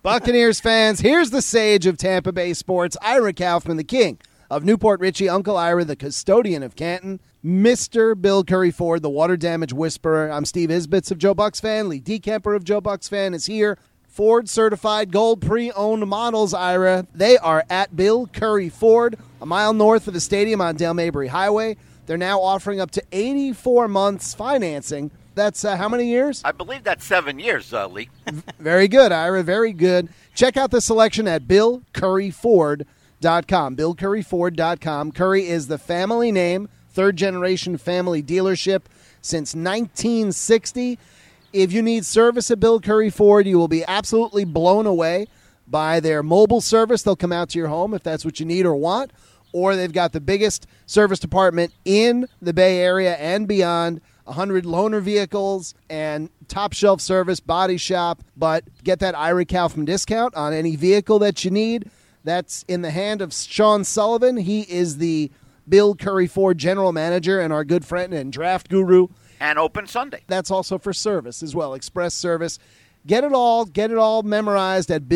Buccaneers fans, here's the sage of Tampa Bay sports, Ira Kaufman, the king of Newport Richie, Uncle Ira, the custodian of Canton, Mr. Bill Curry Ford, the water damage whisperer. I'm Steve Isbitz of Joe Bucks Fan. Lee DeKemper of Joe Bucks Fan is here. Ford certified gold pre-owned models, Ira. They are at Bill Curry Ford, a mile north of the stadium on Dale Mabry Highway. They're now offering up to 84 months financing. That's how many years? I believe that's 7 years, Lee. Very good, Ira. Very good. Check out the selection at BillCurryFord.com. BillCurryFord.com. Curry is the family name, third-generation family dealership since 1960. If you need service at Bill Curry Ford, you will be absolutely blown away by their mobile service. They'll come out to your home if that's what you need or want. Or they've got the biggest service department in the Bay Area and beyond. 100 loaner vehicles and top-shelf service, body shop. But get that Ira Kaufman discount on any vehicle that you need. That's in the hand of Sean Sullivan. He is the Bill Curry Ford general manager and our good friend and draft guru. And open Sunday. That's also for service as well, express service. Get it all memorized at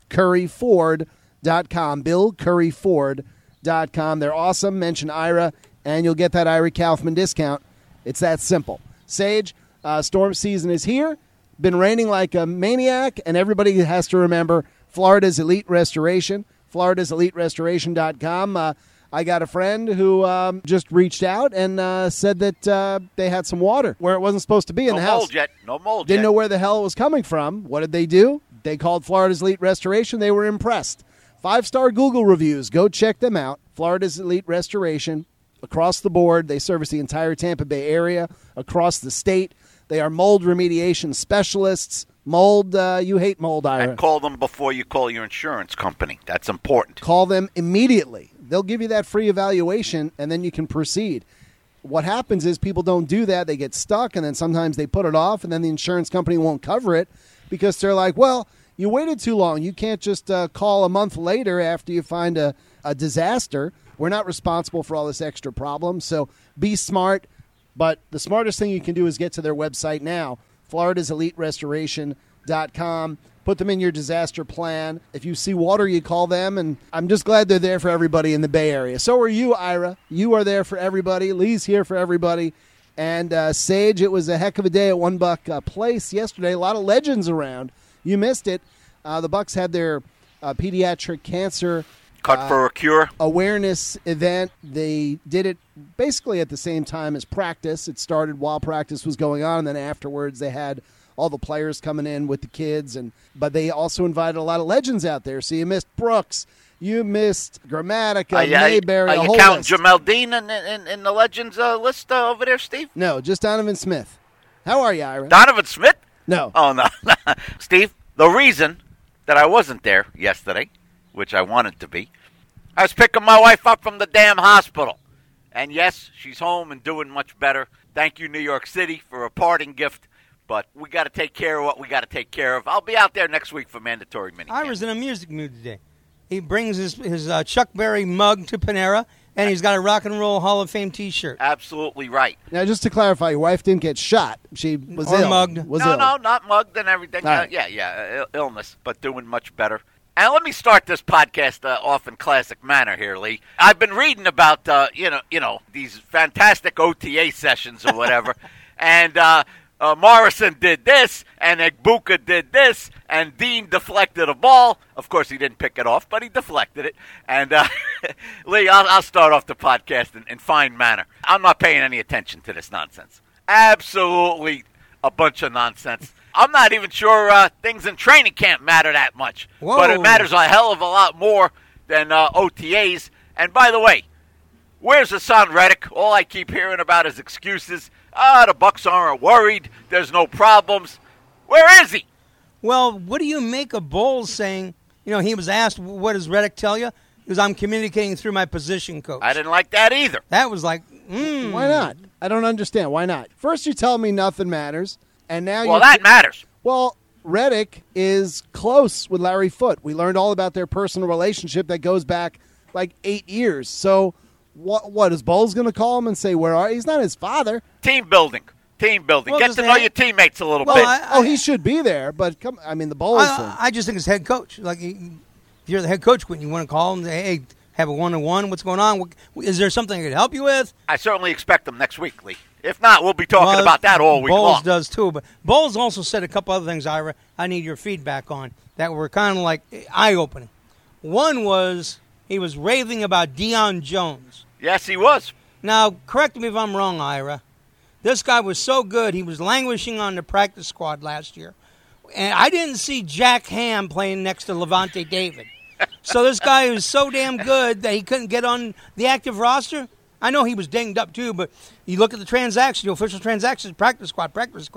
BillCurryFord.com. BillCurryFord.com. They're awesome. Mention Ira, and you'll get that Ira Kaufman discount. It's that simple. Sage, storm season is here. Been raining like a maniac, and everybody has to remember Florida's Elite Restoration. FloridasEliteRestoration.com. I got a friend who just reached out and said that they had some water where it wasn't supposed to be in the house. No mold yet. Didn't know where the hell it was coming from. What did they do? They called Florida's Elite Restoration. They were impressed. 5-star Google reviews. Go check them out. Florida's Elite Restoration. Across the board, they service the entire Tampa Bay area, across the state. They are mold remediation specialists. Mold, you hate mold, Ira. And call them before you call your insurance company. That's important. Call them immediately. They'll give you that free evaluation, and then you can proceed. What happens is people don't do that. They get stuck, and then sometimes they put it off, and then the insurance company won't cover it because they're like, well, you waited too long. You can't just call a month later after you find a disaster. We're not responsible for all this extra problem, so be smart. But the smartest thing you can do is get to their website now, FloridasEliteRestoration.com. Put them in your disaster plan. If you see water, you call them, and I'm just glad they're there for everybody in the Bay Area. So are you, Ira. You are there for everybody. Lee's here for everybody. And Sage, it was a heck of a day at One Buck Place yesterday. A lot of legends around. You missed it. The Bucks had their pediatric cancer Cut for a cure awareness event. They did it basically at the same time as practice. It started while practice was going on, and then afterwards they had all the players coming in with the kids. But they also invited a lot of legends out there. So you missed Brooks. You missed Grammatica, Mayberry. Are you counting Jamel Dean in the legends list over there, Steve? No, just Donovan Smith. How are you, Ira? Donovan Smith? No. Oh, no. Steve, the reason that I wasn't there yesterday, which I wanted to be, I was picking my wife up from the damn hospital. And yes, she's home and doing much better. Thank you, New York City, for a parting gift. But we got to take care of what we got to take care of. I'll be out there next week for mandatory minicamp. I was in a music mood today. He brings his Chuck Berry mug to Panera, and he's got a Rock and Roll Hall of Fame T-shirt. Absolutely right. Now, just to clarify, your wife didn't get shot. She was ill. Mugged. No, not mugged and everything. Right. Illness, but doing much better. And let me start this podcast off in classic manner here, Lee. I've been reading about these fantastic OTA sessions or whatever, and Morrison did this, and Egbuka did this, and Dean deflected a ball. Of course, he didn't pick it off, but he deflected it. And Lee, I'll start off the podcast in fine manner. I'm not paying any attention to this nonsense. Absolutely a bunch of nonsense. I'm not even sure things in training camp matter that much. Whoa. But it matters a hell of a lot more than OTAs. And by the way, where's Hassan Reddick? All I keep hearing about is excuses. The Bucks aren't worried. There's no problems. Where is he? Well, what do you make of Bowles saying, he was asked, what does Reddick tell you? He goes, I'm communicating through my position coach. I didn't like that either. That was like, Why not? I don't understand. Why not? First you tell me nothing matters, and now that matters. Well, Reddick is close with Larry Foote. We learned all about their personal relationship that goes back like 8 years. So what is Bowles going to call him and say, where are you? He's not his father. Team building. Team building. Well, Get just to know have- your teammates a little Well, bit. he should be there, but the Bowles thing. I just think as head coach, like if you're the head coach, when you want to call him, say, hey, have a one-on-one. What's going on? Is there something I could help you with? I certainly expect them next week, Lee. If not, we'll be talking about that all week Bowles long. does too, but Bowles also said a couple other things, Ira, I need your feedback on that were kind of like eye-opening. One was he was raving about Deion Jones. Yes, he was. Now, correct me if I'm wrong, Ira. This guy was so good, he was languishing on the practice squad last year. And I didn't see Jack Ham playing next to Levante David. So this guy was so damn good that he couldn't get on the active roster. I know he was dinged up too, but you look at the transaction, the official transactions, practice squad.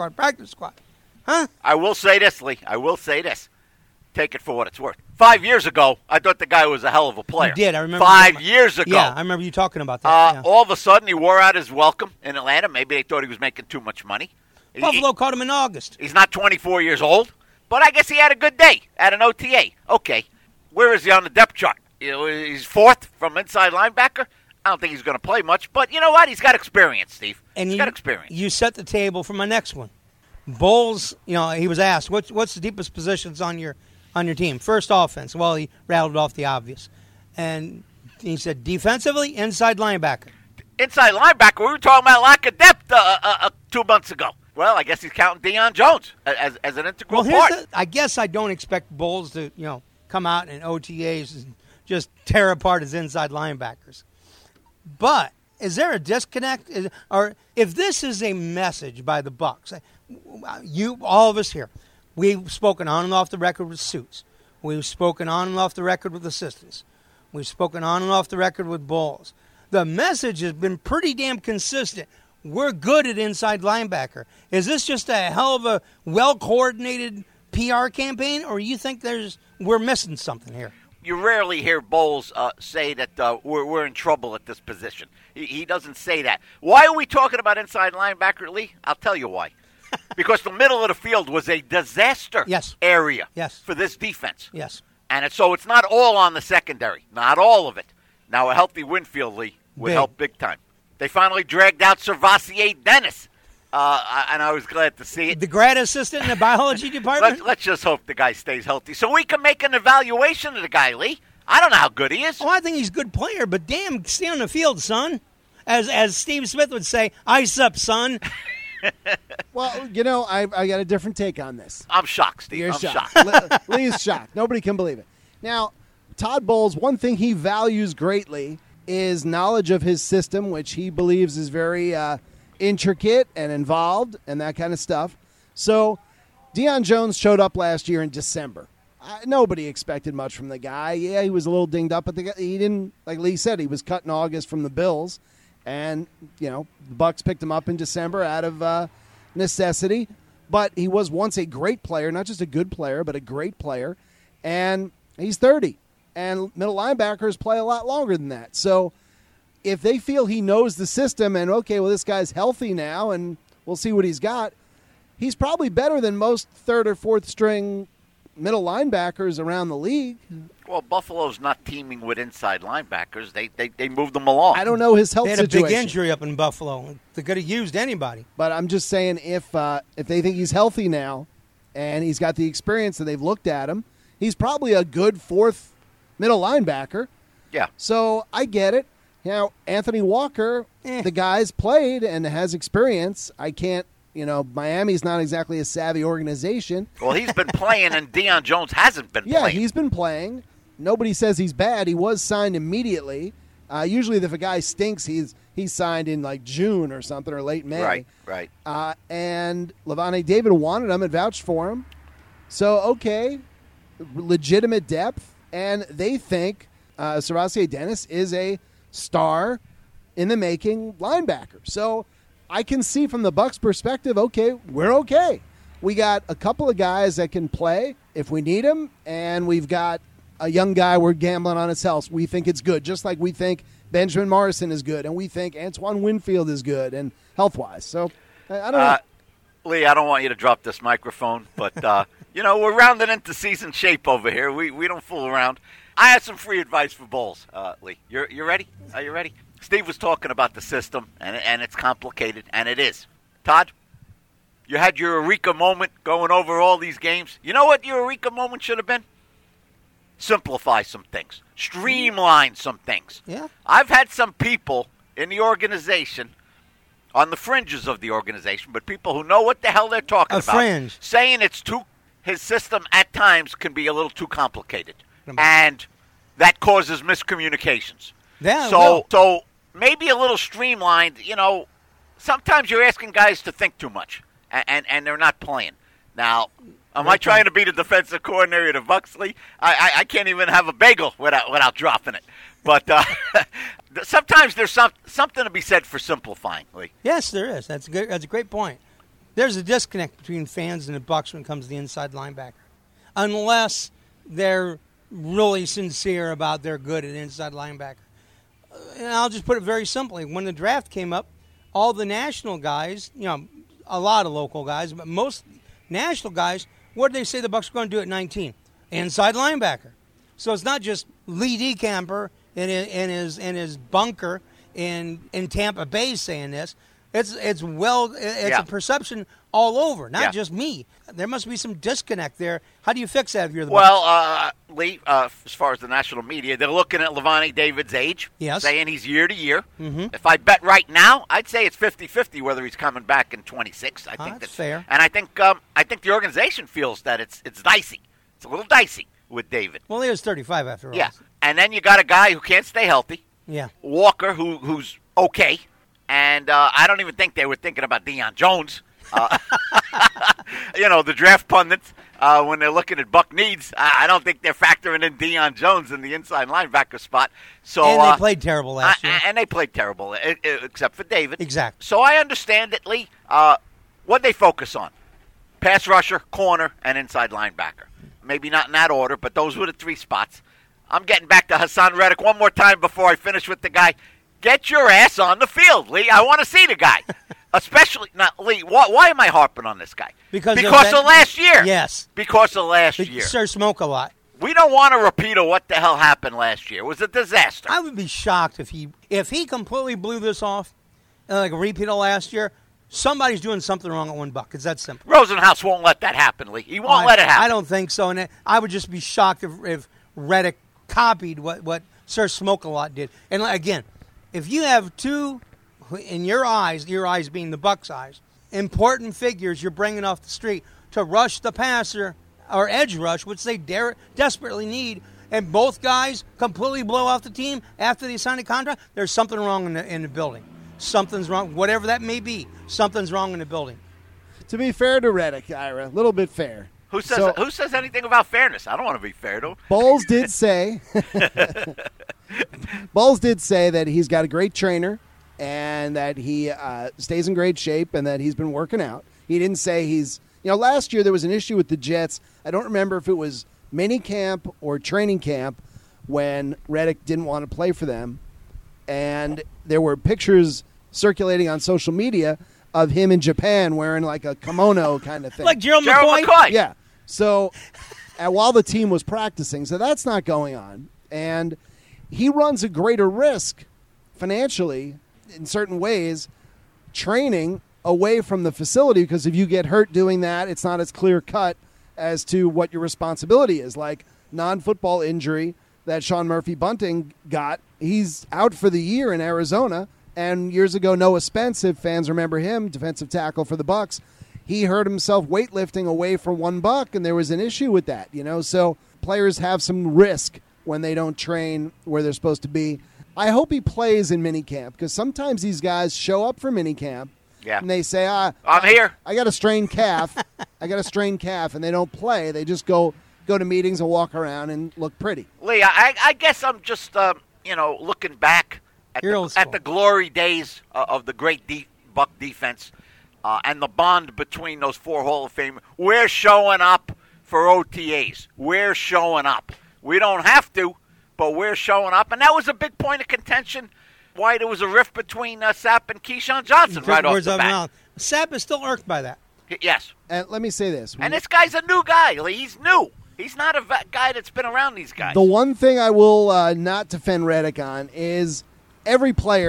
Huh? I will say this, Lee. I will say this. Take it for what it's worth. 5 years ago, I thought the guy was a hell of a player. You did. I remember. 5 years ago. Yeah, I remember you talking about that. Yeah. All of a sudden, he wore out his welcome in Atlanta. Maybe they thought he was making too much money. Buffalo caught him in August. He's not 24 years old, but I guess he had a good day at an OTA. Okay. Where is he on the depth chart? He's fourth from inside linebacker. I don't think he's going to play much, but you know what? He's got experience, Steve. He's got experience. You set the table for my next one. Bowles, he was asked, what's the deepest positions on your team? First, offense. Well, he rattled off the obvious. And he said, defensively, inside linebacker. Inside linebacker, we were talking about lack of depth 2 months ago. Well, I guess he's counting Deion Jones as an integral part. I guess I don't expect Bowles to, come out in OTAs and just tear apart his inside linebackers. But is there a disconnect? Or if this is a message by the Bucs, all of us here, we've spoken on and off the record with Suits. We've spoken on and off the record with assistants. We've spoken on and off the record with Bowles. The message has been pretty damn consistent. We're good at inside linebacker. Is this just a hell of a well-coordinated PR campaign, or you think we're missing something here? You rarely hear Bowles say that we're in trouble at this position. He doesn't say that. Why are we talking about inside linebacker, Lee? I'll tell you why. Because the middle of the field was a disaster area for this defense. Yes. And so it's not all on the secondary, not all of it. Now, a healthy Winfield, Lee, would help big time. They finally dragged out Servassier Dennis, and I was glad to see it. The grad assistant in the biology department? Let's just hope the guy stays healthy so we can make an evaluation of the guy, Lee. I don't know how good he is. Oh, I think he's a good player, but damn, stay on the field, son. As Steve Smith would say, ice up, son. Well, I got a different take on this. I'm shocked, Steve. You're I'm shocked. Lee's shocked. Nobody can believe it. Now, Todd Bowles, one thing he values greatly is knowledge of his system, which he believes is very intricate and involved and that kind of stuff. So Deion Jones showed up last year in December. Nobody expected much from the guy. Yeah, he was a little dinged up, but he didn't, like Lee said, he was cut in August from the Bills. And, the Bucs picked him up in December out of necessity. But he was once a great player, not just a good player, but a great player. And he's 30. And middle linebackers play a lot longer than that. So if they feel he knows the system and, okay, well, this guy's healthy now and we'll see what he's got, he's probably better than most third or fourth string middle linebackers around the league. Well, Buffalo's not teaming with inside linebackers. They moved them along. I don't know his health situation. They had a big injury up in Buffalo. They could have used anybody. But I'm just saying if they think he's healthy now and he's got the experience and they've looked at him, he's probably a good fourth middle linebacker. Yeah. So I get it. Anthony Walker, the guy's played and has experience. I can't, Miami's not exactly a savvy organization. Well, he's been playing and Deion Jones hasn't been playing. Yeah, he's been playing. Nobody says he's bad. He was signed immediately. Usually if a guy stinks, he's signed in like June or something or late May. Right. And Levante David wanted him and vouched for him. So, okay, legitimate depth. And they think Servassier Dennis is a star in the making linebacker. So I can see from the Bucs' perspective, okay, we're okay. We got a couple of guys that can play if we need them, and we've got a young guy we're gambling on his health. We think it's good, just like we think Benjamin Morrison is good, and we think Antoine Winfield is good and health-wise. So I don't know. Lee, I don't want you to drop this microphone, but, we're rounding into season shape over here. We don't fool around. I have some free advice for Bowles, Lee. You ready? Are you ready? Steve was talking about the system, and it's complicated, and it is. Todd, You had your eureka moment going over all these games. You know what your eureka moment should have been? Simplify some things. Streamline some things. Yeah. I've had some people in the organization, on the fringes of the organization, but people who know what the hell they're talking about, fringe. saying his system at times can be a little too complicated. And that causes miscommunications. Yeah, so maybe a little streamlined. Sometimes you're asking guys to think too much, and they're not playing. Now, am I trying to be the defensive coordinator of Buxley? I can't even have a bagel without dropping it. But sometimes there's something to be said for simplifying, Lee. Yes, there is. That's a great point. There's a disconnect between fans and the Bucs when it comes to the inside linebacker, unless they're really sincere about they're good at inside linebacker. And I'll just put it very simply. When the draft came up, all the national guys, a lot of local guys, but most national guys, what did they say the Bucs were going to do at 19? Inside linebacker. So it's not just Lee DeCamper in his bunker in Tampa Bay saying this. It's a perception all over, not just me. There must be some disconnect there. How do you fix that if you're the Bucs? Well, Lee, as far as the national media, they're looking at Levante David's age, saying he's year to year. Mm-hmm. If I bet right now, I'd say it's 50-50 whether he's coming back in 26. I think that's fair. And I think the organization feels that it's dicey. It's a little dicey with David. Well, he was 35 after all. Yeah, and then you got a guy who can't stay healthy. Yeah, Walker, who's okay. And I don't even think they were thinking about Deion Jones. The draft pundits, when they're looking at Buck needs, I don't think they're factoring in Deion Jones in the inside linebacker spot. So and they played terrible last year. And they played terrible, except for David. Exactly. So I understand it, Lee. What they focus on: pass rusher, corner, and inside linebacker. Maybe not in that order, but those were the three spots. I'm getting back to Hassan Reddick one more time before I finish with the guy. Get your ass on the field, Lee. I want to see the guy. Especially, not Lee, why am I harping on this guy? Because of last year. Yes. Because of last year. Sir Smoke a lot. We don't want to repeat of what the hell happened last year. It was a disaster. I would be shocked if he completely blew this off, like a repeat of last year. Somebody's doing something wrong at one Buck. It's that simple. Rosenhaus won't let that happen, Lee. He won't let it happen. I don't think so. And I would just be shocked if Reddick copied what Sir Smoke a lot did. And again, if you have two, in your eyes being the Bucs' eyes, important figures you're bringing off the street to rush the passer or edge rush, which they desperately need, and both guys completely blow off the team after they sign a contract, there's something wrong in the building. Something's wrong, whatever that may be. Something's wrong in the building. To be fair to Reddick, Ira, a little bit fair. Who says anything about fairness? I don't want to be fair to him. Bowles did say that he's got a great trainer and that he stays in great shape and that he's been working out. He didn't say he's last year there was an issue with the Jets. I don't remember if it was mini camp or training camp when Reddick didn't want to play for them. And there were pictures circulating on social media of him in Japan wearing like a kimono kind of thing. Like Gerald McCoy? Yeah. So while the team was practicing, so that's not going on. And he runs a greater risk financially in certain ways training away from the facility because if you get hurt doing that, it's not as clear cut as to what your responsibility is. Like non-football injury that Sean Murphy Bunting got, he's out for the year in Arizona. And years ago, Noah Spence, if fans remember him, defensive tackle for the Bucs, he hurt himself weightlifting away from $1, and there was an issue with that, So players have some risk when they don't train where they're supposed to be. I hope he plays in minicamp because sometimes these guys show up for minicamp and they say, I'm here. I got a strained calf. And they don't play. They just go to meetings and walk around and look pretty. Lee, I guess I'm just, looking back at the glory days of the great Buck defense. And the bond between those four Hall of Fame. We're showing up for OTAs. We're showing up. We don't have to, but we're showing up. And that was a big point of contention, why there was a rift between Sapp and Keyshawn Johnson right off the bat. Sapp is still irked by that. Yes. And let me say this. And this guy's a new guy. He's new. He's not a guy that's been around these guys. The one thing I will not defend Reddick on is every player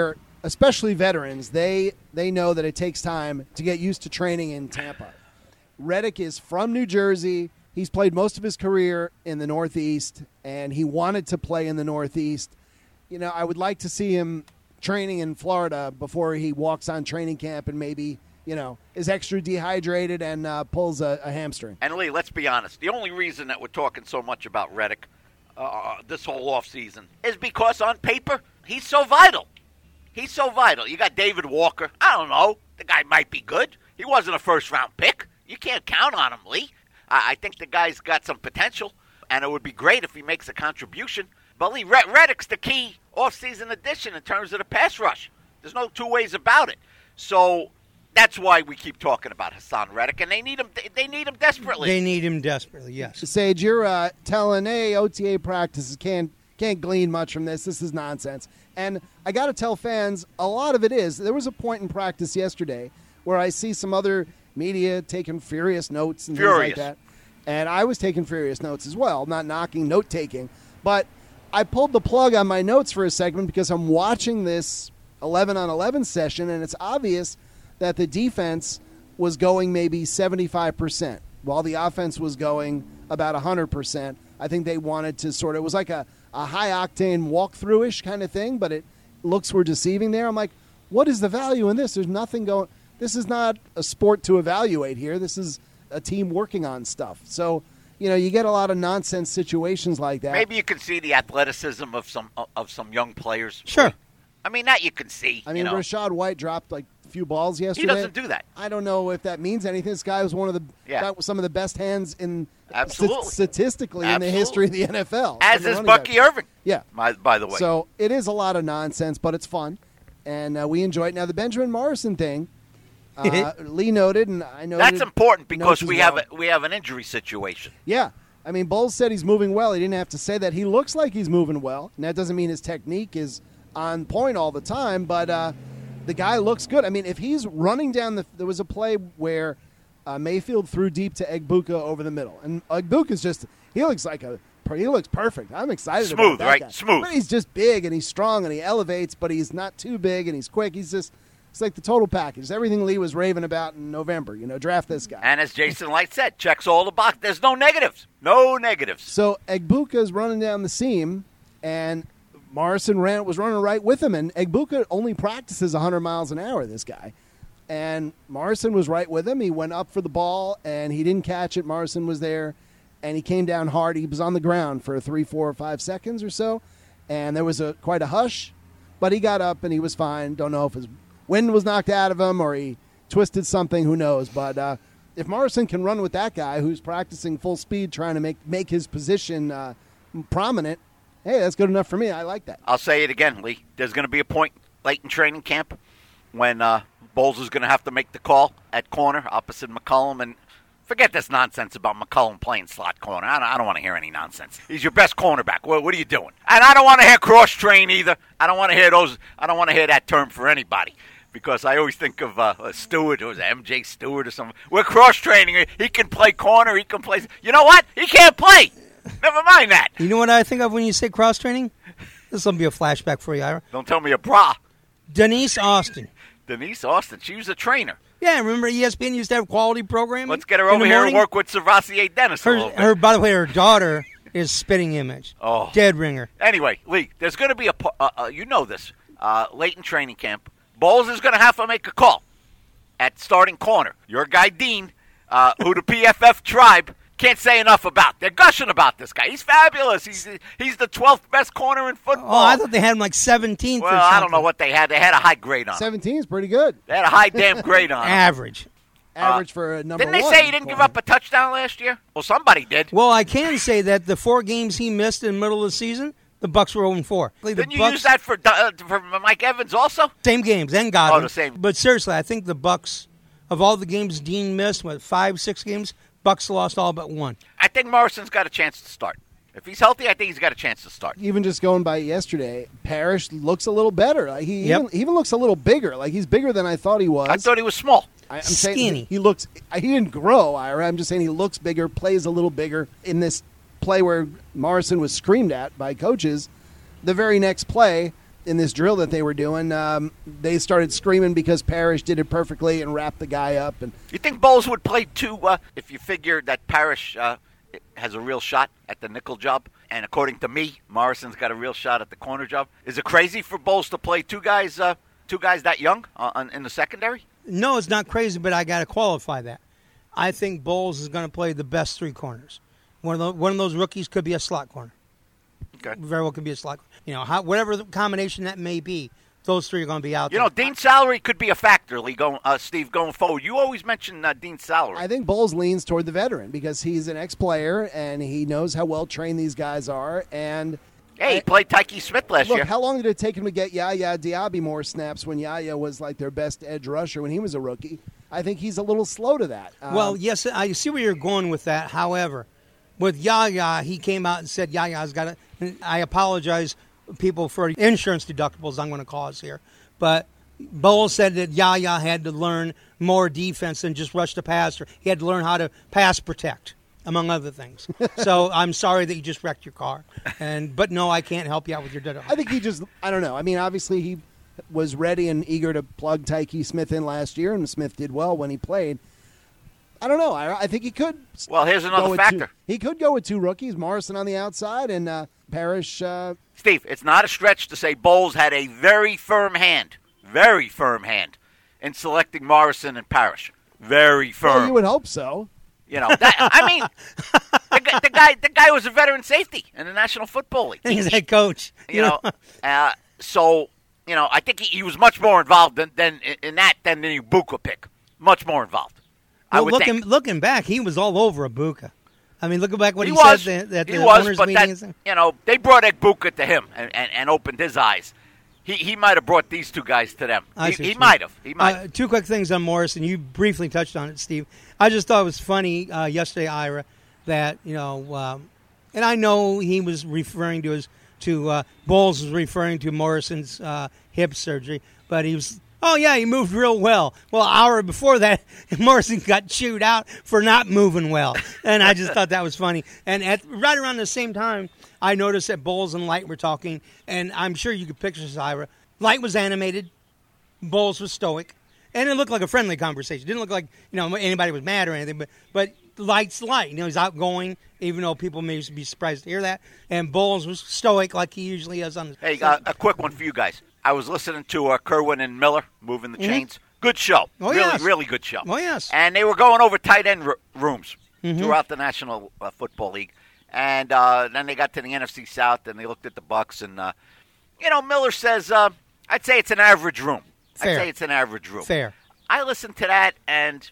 especially veterans, they know that it takes time to get used to training in Tampa. Reddick is from New Jersey. He's played most of his career in the Northeast, and he wanted to play in the Northeast. You know, I would like to see him training in Florida before he walks on training camp and maybe, you know, is extra dehydrated and pulls a hamstring. And, Lee, let's be honest. The only reason that we're talking so much about Reddick this whole offseason is because on paper he's so vital. He's so vital. You got David Walker. I don't know. The guy might be good. He wasn't a first-round pick. You can't count on him, Lee. I think the guy's got some potential, and it would be great if he makes a contribution. But, Lee, Reddick's the key offseason addition in terms of the pass rush. There's no two ways about it. So that's why we keep talking about Hassan Reddick, and they need him. They need him desperately. They need him desperately, yes. Sage, you're telling, hey, OTA practices can't glean much from this. This is nonsense. And I got to tell fans, a lot of it is. There was a point in practice yesterday where I see some other media taking furious notes and things like that. And I was taking furious notes as well, not knocking note-taking. But I pulled the plug on my notes for a segment because I'm watching this 11-on-11 session, and it's obvious that the defense was going maybe 75%, while the offense was going about 100%. I think they wanted to it was like a high-octane walkthrough-ish kind of thing, but looks were deceiving there. I'm like, what is the value in this? There's nothing going. This is not a sport to evaluate here. This is a team working on stuff. So, you know, you get a lot of nonsense situations like that. Maybe you can see the athleticism of some young players. Sure. I mean, that you can see. I mean, Rashad White dropped like a few balls yesterday. He doesn't do that. I don't know if that means anything. This guy was got some of the best hands in statistically in the history of the NFL. As is Bucky Irving. Yeah. By the way. So it is a lot of nonsense, but it's fun, and we enjoy it. Now, the Benjamin Morrison thing, Lee noted, and I know that's important because we have an injury situation. Yeah. I mean, Bowles said he's moving well. He didn't have to say that. He looks like he's moving well, and that doesn't mean his technique is on point all the time, but the guy looks good. I mean, if he's running down there was a play where Mayfield threw deep to Egbuka over the middle, and Egbuka's he looks perfect. I'm excited about that guy. Smooth. But he's just big, and he's strong, and he elevates, but he's not too big, and he's quick. It's like the total package. It's everything Lee was raving about in November. You know, draft this guy. And as Jason Light said, checks all the boxes. There's no negatives. No negatives. So Egbuka's running down the seam, and Morrison was running right with him. And Egbuka only practices 100 miles an hour, this guy. And Morrison was right with him. He went up for the ball, and he didn't catch it. Morrison was there, and he came down hard. He was on the ground for 3, 4, or 5 seconds or so, and there was quite a hush. But he got up, and he was fine. Don't know if his wind was knocked out of him or he twisted something, who knows. But if Morrison can run with that guy who's practicing full speed trying to make his position prominent, hey, that's good enough for me. I like that. I'll say it again, Lee. There's going to be a point late in training camp when Bowles is going to have to make the call at corner opposite McCollum. And forget this nonsense about McCollum playing slot corner. I don't want to hear any nonsense. He's your best cornerback. What are you doing? And I don't want to hear cross-train either. I don't want to hear those. I don't want to hear that term for anybody. Because I always think of Stewart, or MJ Stewart or something. We're cross-training. He can play corner. He can play. You know what? He can't play. Never mind that. You know what I think of when you say cross-training? This will be a flashback for you, Ira. Don't tell me a bra. Denise Austin. Denise Austin. She was a trainer. Yeah, remember ESPN used to have quality programming? Let's get her over here and work with Servassier Dennis a little bit. By the way, her daughter is Spitting Image. Oh. Dead ringer. Anyway, Lee, there's going to be you know this, late in training camp, Bowles is going to have to make a call at starting corner. Your guy, Dean, who the PFF tribe can't say enough about. They're gushing about this guy. He's fabulous. He's the 12th best corner in football. Oh, I thought they had him like 17th Well, I don't know what they had. They had a high grade on him. 17 is pretty good. They had a high damn grade on him. Average for a number Didn't they one. say he didn't give up a touchdown last year? Well, somebody did. Well, I can say that the 4 games he missed in the middle of the season, the Bucs were 0-4. Didn't you use that for Mike Evans also? Same games, and Godwin. Oh, the same. But seriously, I think the Bucs, of all the games Dean missed, 5, 6 games, Bucs lost all but 1. I think Morrison's got a chance to start. If he's healthy, I think he's got a chance to start. Even just going by yesterday, Parrish looks a little better. Like he even looks a little bigger. Like he's bigger than I thought he was. I thought he was small. I'm skinny. saying he looks. He didn't grow, Ira. I'm just saying he looks bigger, plays a little bigger. In this play where Morrison was screamed at by coaches, the very next play, in this drill that they were doing, they started screaming because Parrish did it perfectly and wrapped the guy up. And You think Bowles would play two if you figure that Parrish has a real shot at the nickel job? And according to me, Morrison's got a real shot at the corner job. Is it crazy for Bowles to play two guys that young in the secondary? No, it's not crazy, but I got to qualify that. I think Bowles is going to play the best three corners. One of those rookies could be a slot corner. Okay. Very well could be a slot. Whatever the combination that may be, those three are going to be out there. Dean's salary could be a factor, Steve, going forward. You always mention Dean's salary. I think Bowles leans toward the veteran because he's an ex-player and he knows how well trained these guys are. And Hey, he played Tyke Smith last look, year. how long did it take him to get Yaya Diaby more snaps when Yaya was like their best edge rusher when he was a rookie? I think he's a little slow to that. Well, yes, I see where you're going with that. However, with Yaya, he came out and said Yaya's got to – I apologize, people, for insurance deductibles I'm going to cause here. But Bowles said that Yaya had to learn more defense than just rush the passer. He had to learn how to pass protect, among other things. So I'm sorry that you just wrecked your car. But no, I can't help you out with your deductible. I think he just – I don't know. I mean, obviously he was ready and eager to plug Tyke Smith in last year, and Smith did well when he played. I don't know. I think he could. Well, here's another factor. He could go with two rookies, Morrison on the outside and Parrish. Steve, it's not a stretch to say Bowles had a very firm hand in selecting Morrison and Parrish. Very firm. Well, you would hope so. The guy was a veteran safety in the National Football League. He's head coach. So I think he was much more involved than in that than the Ibuka pick. Much more involved. Well, looking back, he was all over Ibuka. I mean, looking back what he said at the owners' meeting. They brought Ibuka to him and opened his eyes. He might have brought these two guys to them. He might have. Two quick things on Morrison. You briefly touched on it, Steve. I just thought it was funny yesterday, Ira, that and I know he was referring to Bowles was referring to Morrison's hip surgery, but he was. Oh, yeah, he moved real well. Well, an hour before that, Morrison got chewed out for not moving well. And I just thought that was funny. And right around the same time, I noticed that Bowles and Light were talking, and I'm sure you could picture this, Ira. Light was animated. Bowles was stoic. And it looked like a friendly conversation. It didn't look like anybody was mad or anything. But Light's Light. He's outgoing, even though people may be surprised to hear that. And Bowles was stoic like he usually is on the Hey, a quick one for you guys. I was listening to Kerwin and Miller, Moving the Chains. Good show. Oh, really, yes. really good show. Oh, yes. And they were going over tight end rooms throughout the National Football League. And then they got to the NFC South, and they looked at the Bucs. And, Miller says, I'd say it's an average room. Fair. I'd say it's an average room. Fair. I listened to that, and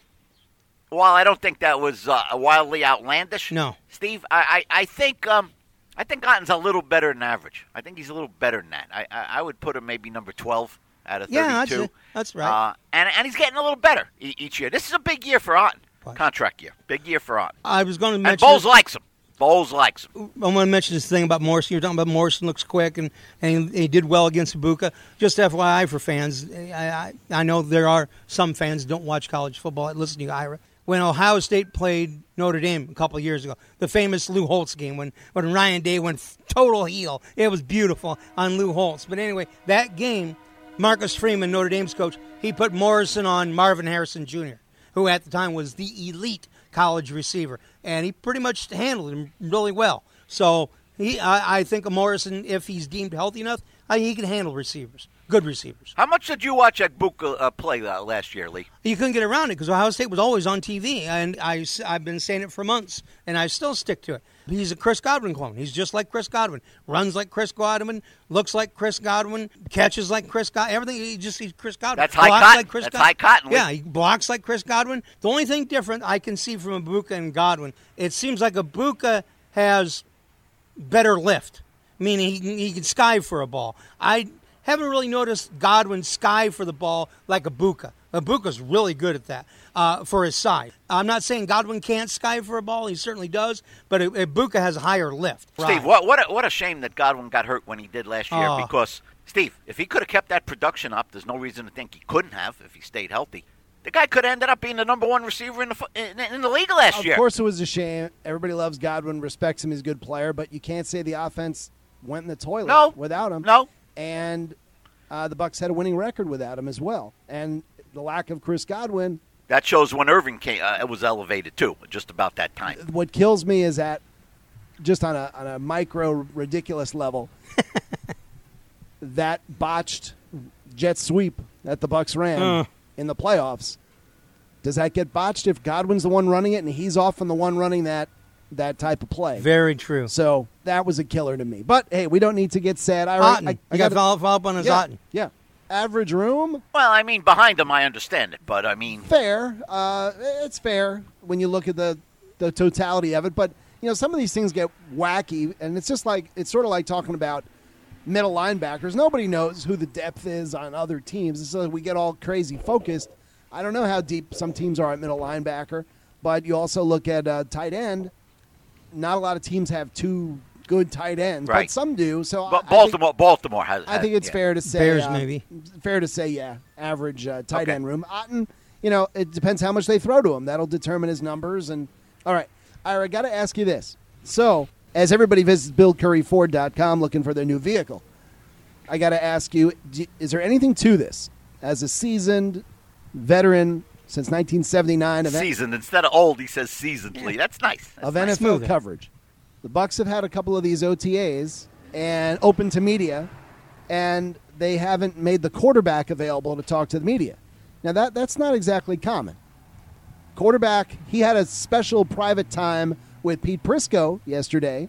while I don't think that was wildly outlandish, no, Steve, I think Otten's a little better than average. I think he's a little better than that. I would put him maybe number 12 out of 32. Yeah, that's right. And he's getting a little better each year. This is a big year for Otten. Contract year. Big year for Otten. I was going to mention. And Bowles likes him. I'm going to mention this thing about Morrison. You're talking about Morrison looks quick, and he did well against Ibuka. Just FYI for fans, I know there are some fans who don't watch college football. Listen to you, Ira. When Ohio State played Notre Dame a couple of years ago, the famous Lou Holtz game, when Ryan Day went total heel. It was beautiful on Lou Holtz. But anyway, that game, Marcus Freeman, Notre Dame's coach, he put Morrison on Marvin Harrison Jr., who at the time was the elite college receiver. And he pretty much handled him really well. So I think Morrison, if he's deemed healthy enough, he can handle receivers. Good receivers. How much did you watch Ibuka play last year, Lee? You couldn't get around it because Ohio State was always on TV, and I've been saying it for months, and I still stick to it. He's a Chris Godwin clone. He's just like Chris Godwin. Runs like Chris Godwin, looks like Chris Godwin, catches like Chris Godwin. Everything, he's Chris Godwin. That's high cotton. Like Chris High cotton. Yeah, he blocks like Chris Godwin. The only thing different I can see from Ibuka and Godwin, it seems like Ibuka has better lift, meaning he can skive for a ball. I haven't really noticed Godwin skive for the ball like Ibuka. Ibuka's really good at that for his size. I'm not saying Godwin can't skive for a ball. He certainly does, but Ibuka has a higher lift. Steve, what a shame that Godwin got hurt when he did last year because, Steve, if he could have kept that production up, there's no reason to think he couldn't have if he stayed healthy. The guy could have ended up being the number one receiver in the league last year. Of course it was a shame. Everybody loves Godwin, respects him, he's a good player, but you can't say the offense went in the toilet without him. No. and the Bucks had a winning record without him as well. And the lack of Chris Godwin. That shows when Irving came, was elevated too, just about that time. What kills me is that, just on a micro ridiculous level, that botched jet sweep that the Bucks ran in the playoffs. Does that get botched if Godwin's the one running it and he's often the one running that type of play? Very true. So that was a killer to me. But hey, we don't need to get sad. I got to follow up on his Otten. Yeah. Average room? Well, I mean, behind him, I understand it, but I mean, fair. It's fair when you look at the totality of it. But some of these things get wacky, and it's sort of like talking about middle linebackers. Nobody knows who the depth is on other teams, so we get all crazy focused. I don't know how deep some teams are at middle linebacker, but you also look at tight end. Not a lot of teams have two good tight ends, right. But some do. So, but Baltimore has. I think it's fair to say Bears maybe. Fair to say, average tight end room. Otten, it depends how much they throw to him. That'll determine his numbers. And all right, Ira, I got to ask you this. So, as everybody visits BillCurryFord.com looking for their new vehicle, I got to ask you: is there anything to this? As a seasoned veteran since 1979, seasoned instead of old, he says seasonedly. That's nice. Of NFL coverage. The Bucks have had a couple of these OTAs and open to media, and they haven't made the quarterback available to talk to the media. Now, that's not exactly common. Quarterback, he had a special private time with Pete Prisco yesterday,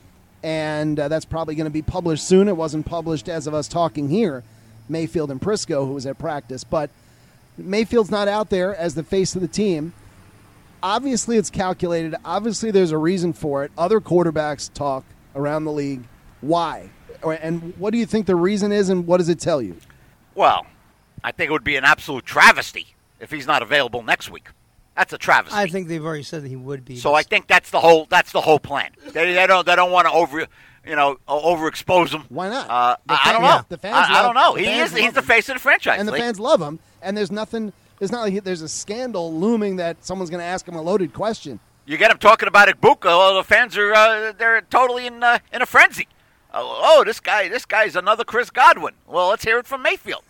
and that's probably going to be published soon. It wasn't published as of us talking here, Mayfield and Prisco, who was at practice. But Mayfield's not out there as the face of the team. Obviously, it's calculated. Obviously, there's a reason for it. Other quarterbacks talk around the league. Why? And what do you think the reason is, and what does it tell you? Well, I think it would be an absolute travesty if he's not available next week. That's a travesty. I think they've already said that he would be. So I think that's the whole plan. They don't want to overexpose him. Why not? I don't know. The fans I don't know. He's the face of the franchise, and the fans love him. And there's nothing. It's not like there's a scandal looming that someone's going to ask him a loaded question. You get him talking about Igbukah, the fans are they're totally in a frenzy. This guy's another Chris Godwin. Well, let's hear it from Mayfield.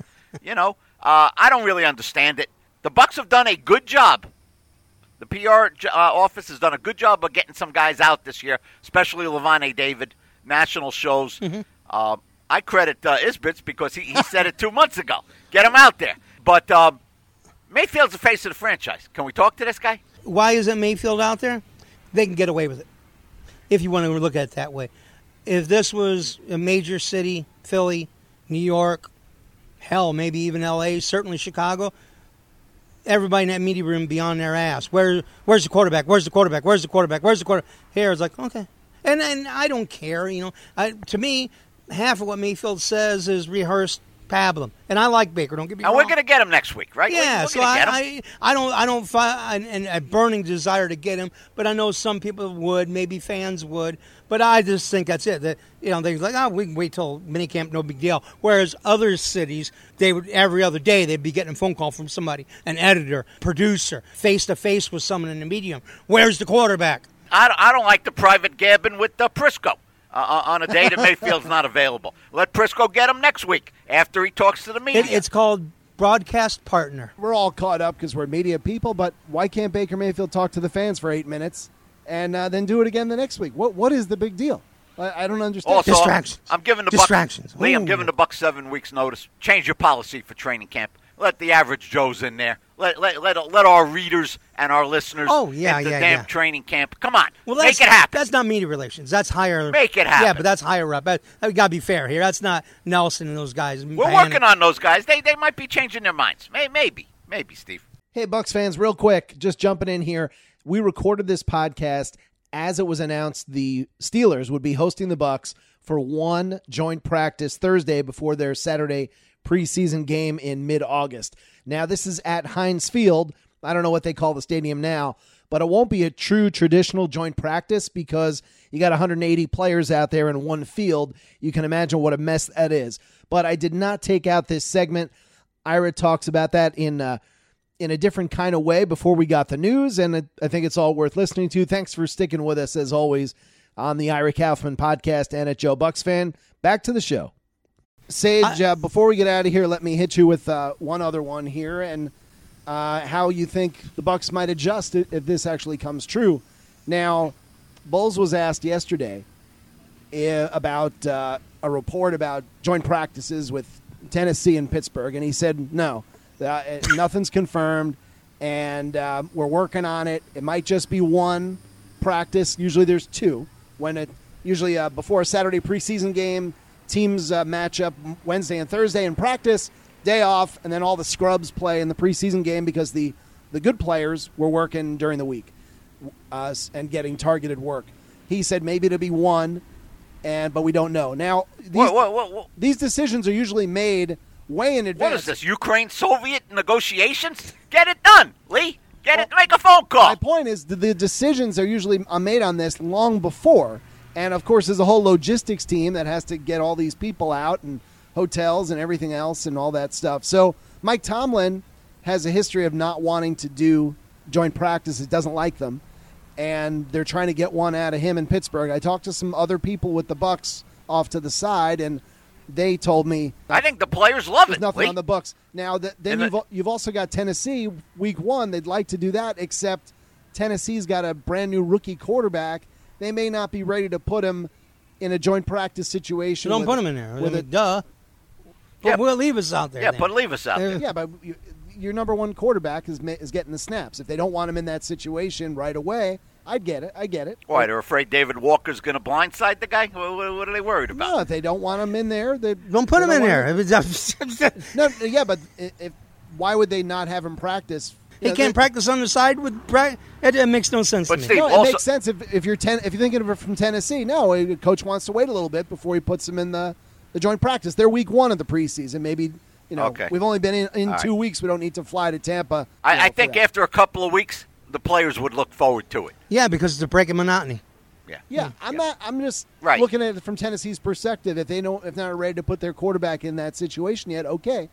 I don't really understand it. The Bucks have done a good job. The PR office has done a good job of getting some guys out this year, especially Levante David, national shows. Mm-hmm. I credit Isbitz because he said it 2 months ago. Get him out there. But Mayfield's the face of the franchise. Can we talk to this guy? Why isn't Mayfield out there? They can get away with it, if you want to look at it that way. If this was a major city, Philly, New York, hell, maybe even L.A., certainly Chicago, everybody in that media room be on their ass. Where's the quarterback? Where's the quarterback? Where's the quarterback? Where's the quarterback? Here, it's like, okay. And I don't care. To me, half of what Mayfield says is rehearsed pablum. And I like Baker. Don't get me wrong. And we're going to get him next week, right? Yeah. We're I don't find a burning desire to get him, but I know some people would, maybe fans would. But I just think that's it. That they're like, we can wait till minicamp, no big deal. Whereas other cities, they would every other day they'd be getting a phone call from somebody, an editor, producer, face to face with someone in the medium. Where's the quarterback? I don't like the private gabbing with Prisco. On a day that Mayfield's not available. Let Prisco get him next week after he talks to the media. It's called broadcast partner. We're all caught up because we're media people, but why can't Baker Mayfield talk to the fans for 8 minutes and then do it again the next week? What is the big deal? I don't understand. Also, distractions. I'm giving the distractions. Lee, I'm giving the Bucks 7 weeks notice. Change your policy for training camp. Let the average Joes in there. Let our readers and our listeners damn training camp. Come on, make it happen. That's not media relations. That's higher. Make it happen. Yeah, but that's higher up. We got to be fair here. That's not Nelson and those guys. We're working on those guys. They might be changing their minds. Maybe, Steve. Hey, Bucks fans, real quick, just jumping in here. We recorded this podcast as it was announced the Steelers would be hosting the Bucks for one joint practice Thursday before their Saturday preseason game in mid-August. Now, this is at Heinz Field. I don't know what they call the stadium now, but it won't be a true traditional joint practice because you got 180 players out there in one field. You can imagine what a mess that is. But I did not take out this segment. Ira talks about that in a different kind of way before we got the news, and I think it's all worth listening to. Thanks for sticking with us, as always, on the Ira Kaufman podcast and at Joe Bucks Fan. Back to the show. Sage, before we get out of here, let me hit you with one other one here, and how you think the Bucs might adjust if this actually comes true. Now, Bowles was asked yesterday about a report about joint practices with Tennessee and Pittsburgh, and he said no, nothing's confirmed, and we're working on it. It might just be one practice. Usually there's two. Usually before a Saturday preseason game, teams match up Wednesday and Thursday in practice, day off, and then all the scrubs play in the preseason game because the good players were working during the week and getting targeted work. He said maybe it'll be one, but we don't know. Now, these decisions are usually made way in advance. What is this, Ukraine-Soviet negotiations? Get it done, Lee. Make a phone call. My point is the decisions are usually made on this long before. And, of course, there's a whole logistics team that has to get all these people out and hotels and everything else and all that stuff. So Mike Tomlin has a history of not wanting to do joint practices, doesn't like them, and they're trying to get one out of him in Pittsburgh. I talked to some other people with the Bucs off to the side, and they told me I think the players love there's it. nothing Lee. on the Bucs. Now, then you've also got Tennessee, week one. They'd like to do that, except Tennessee's got a brand-new rookie quarterback. They may not be ready to put him in a joint practice situation. Don't put him in there. Duh. But we'll leave us out there. Yeah, then. but leave us out there. Yeah, but your number one quarterback is getting the snaps. If they don't want him in that situation right away, I'd get it. I get it. Why, they're afraid David Walker's going to blindside the guy? What are they worried about? No, if they don't want him in there, don't put him in there. No, yeah, but why would they not have him practice? He can't practice on the side with it makes no sense to me. Steve, No, also, it makes sense if you're thinking of it from Tennessee. No, a coach wants to wait a little bit before he puts him in the joint practice. They're week one of the preseason. Maybe okay. We've only been in 2 weeks. We don't need to fly to Tampa. I think after a couple of weeks, the players would look forward to it. Yeah, because it's a break of monotony. Yeah, I'm just right. looking at it from Tennessee's perspective. If they're not ready to put their quarterback in that situation yet, okay.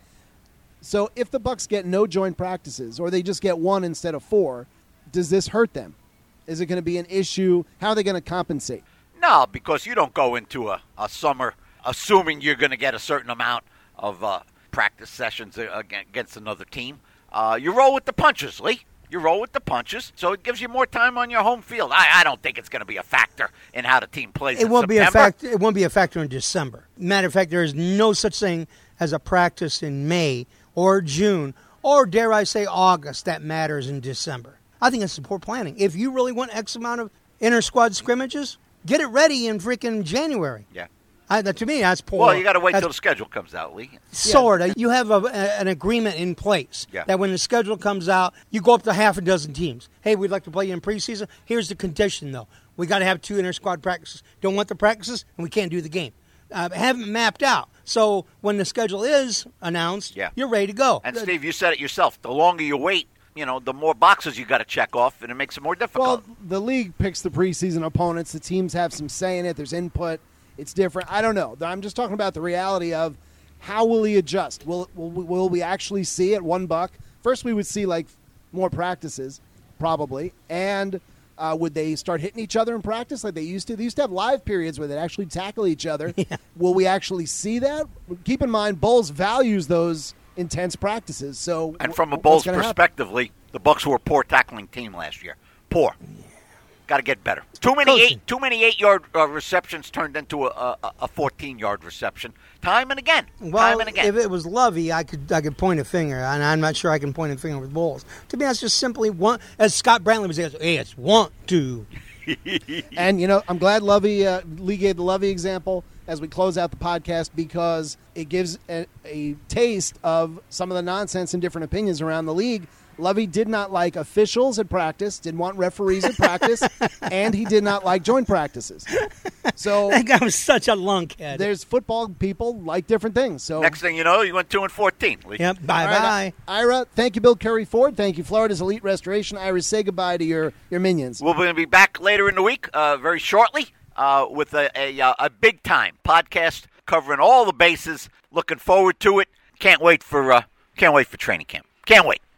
So if the Bucs get no joint practices or they just get one instead of 4, does this hurt them? Is it going to be an issue? How are they going to compensate? No, because you don't go into a summer assuming you're going to get a certain amount of practice sessions against another team. You roll with the punches, Lee. You roll with the punches, so it gives you more time on your home field. I don't think it's going to be a factor in how the team plays. It won't be a factor. It won't be a factor in December. Matter of fact, there is no such thing as a practice in May or June, or dare I say August, that matters in December. I think it's poor planning. If you really want X amount of inter-squad scrimmages, get it ready in freaking January. Yeah. To me, that's poor. Well, you got to wait till the schedule comes out, Lee. Sort of. You have an agreement in place that when the schedule comes out, you go up to half a dozen teams. Hey, we'd like to play you in preseason. Here's the condition, though. We got to have 2 inter-squad practices. Don't want the practices, and we can't do the game. Haven't mapped out. So when the schedule is announced, you're ready to go. And, Steve, you said it yourself. The longer you wait, the more boxes you got to check off, and it makes it more difficult. Well, the league picks the preseason opponents. The teams have some say in it. There's input. It's different. I don't know. I'm just talking about the reality of how will he adjust? Will we actually see at $1? First, we would see more practices, probably, and would they start hitting each other in practice like they used to? They used to have live periods where they'd actually tackle each other. Yeah. Will we actually see that? Keep in mind, Bowles values those intense practices. So, and from a Bowles perspective, Lee, the Bucs were a poor tackling team last year. Poor. Got to get better. Too many 8-yard receptions turned into a 14-yard reception. Time and again. Well, if it was Lovey, I could point a finger, and I'm not sure I can point a finger with Bowles. To me, that's just simply one. As Scott Brantley would say, hey, it's 1, 2. And I'm glad Lee gave the Lovey example as we close out the podcast because it gives a taste of some of the nonsense and different opinions around the league. Lovey did not like officials at practice, didn't want referees at practice, and he did not like joint practices. So that guy was such a lunkhead. There's football people like different things. So next thing you know, you went 2-14. Lee. Yep. Bye. Right, Ira, thank you, Bill Curry Ford. Thank you, Florida's Elite Restoration. Ira, say goodbye to your minions. We're going to be back later in the week, very shortly, with a big time podcast covering all the bases. Looking forward to it. Can't wait for training camp. Can't wait.